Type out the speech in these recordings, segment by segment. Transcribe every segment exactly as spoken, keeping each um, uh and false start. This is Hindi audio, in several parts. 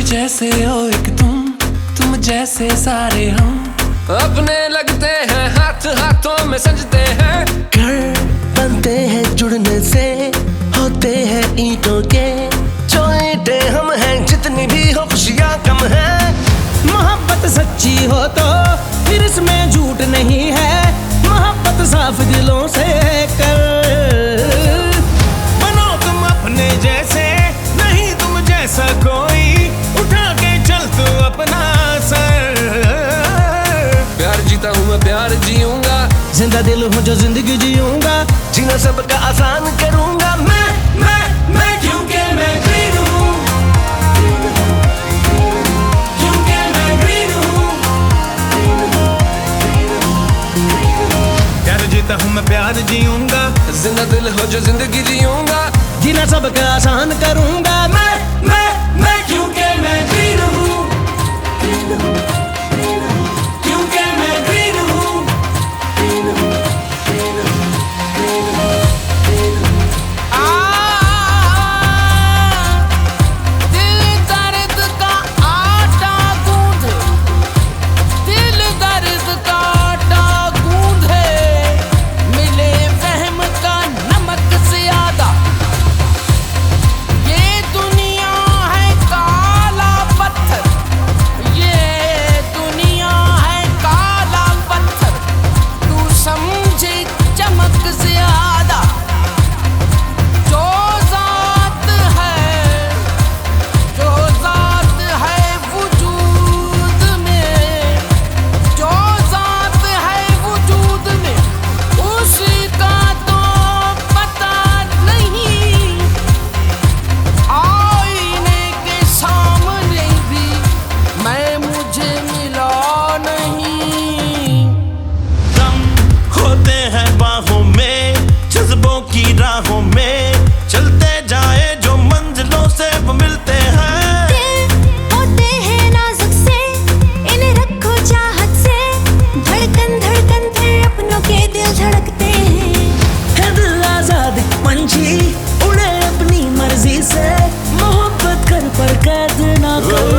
जैसे हो एक तुम, तुम जैसे सारे हम, अपने लगते हैं हाथ हाथों में सजते हैं। घर बनते हैं जुड़ने से, होते हैं ईंटों के, जो ईंटें हम हैं जितनी भी हो खुशियाँ कम है। मोहब्बत सच्ची हो तो फिर इसमें झूठ नहीं है, मोहब्बत साफ दिलों से कर। बनो तुम अपने जैसे, नहीं तुम जैसा कोई, उठा के चल तू अपना सर। प्यार जीता हूँ मैं प्यार जीऊंगा, जिंदा दिल हूँ जो जिंदगी जीऊंगा, जीना सबका आसान करूंगा मैं मैं मैं क्योंकि मैं ग्रीन हूँ, क्योंकि मैं ग्रीन हूँ। प्यार जीता हूँ मैं प्यार जीऊंगा, जिंदा दिल हो जो जिंदगी जीऊंगा, जीना सबका आसान करूंगा मैं मैं मैं क्योंकि मैं ग्रीन हूँ, क्योंकि मैं ग्रीन हूँ। दिल दर्द का आटा गूंद, दिल दर्द का आटा गूंदे, मिले फहम का नमक ज्यादा। ये दुनिया है काला पत्थर, ये दुनिया है काला पत्थर, तू समझे चमक ज्यादा। जो जात है, जो जात है वजूद में, जो जात है वजूद में, उसका तो पता नहीं। आईने के सामने भी मैं मुझे मिला नहीं। दम होते हैं बाहों में, जज्बों की राहों में, चलते जाए जो मंजिलों से वो मिलते हैं। दिल होते हैं नाजुक से, इन्हें रखो चाहत से, धड़कन धड़कन फिर अपनों के दिल धड़कते हैं। है दिल आजाद पंछी, उड़े अपनी मर्जी से, मोहब्बत कर पर कैद ना कर।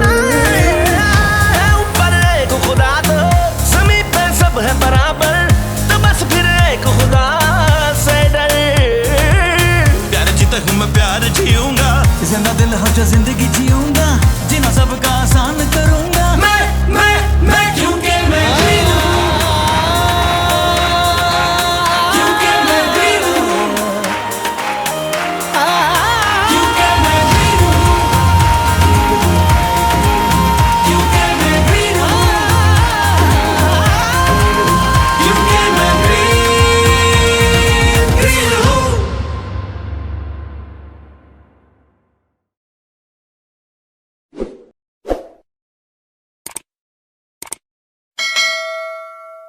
ऊपर एक खुदा तो ज़मीं पे सब है बराबर, तो बस फिर एक खुदा से डर। प्यार जीता हूँ मैं प्यार जीऊंगा, जिंदा दिल हो जो जिंदगी जीऊंगा,